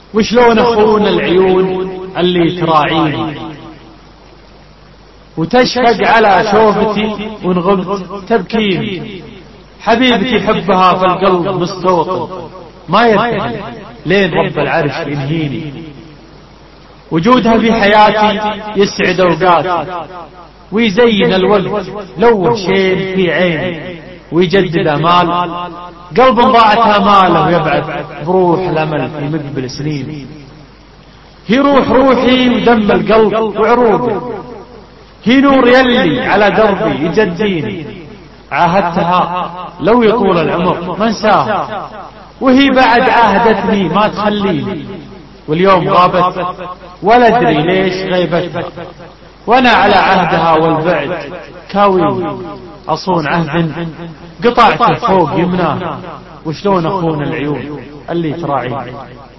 وشلون أخونا العيون اللي تراعيني وتشفق على شوفتي ونغبت تبكيني. حبيبتي حبها في القلب مستوطن ما يرتحل لين رب العرش ينهيني. وجودها في حياتي يسعد أوقاتي ويزين الوقت لو شين في عيني ويجدد أمال قلب ضاعت آماله ويبعث بروح الأمل في مقبل سنين. هي روح روحي ودم القلب وعروقه، هي نور يلي على دربي يجديني. عاهدتها لو يطول العمر ما انساها وهي بعد عاهدتني ما تخليني. واليوم غابت ولا أدري ليش غيبتها وأنا على عهدها والبعد كاويني. أصون عهد قطعته فوق يمناه وشلون أخون العيون اللي تراعيني.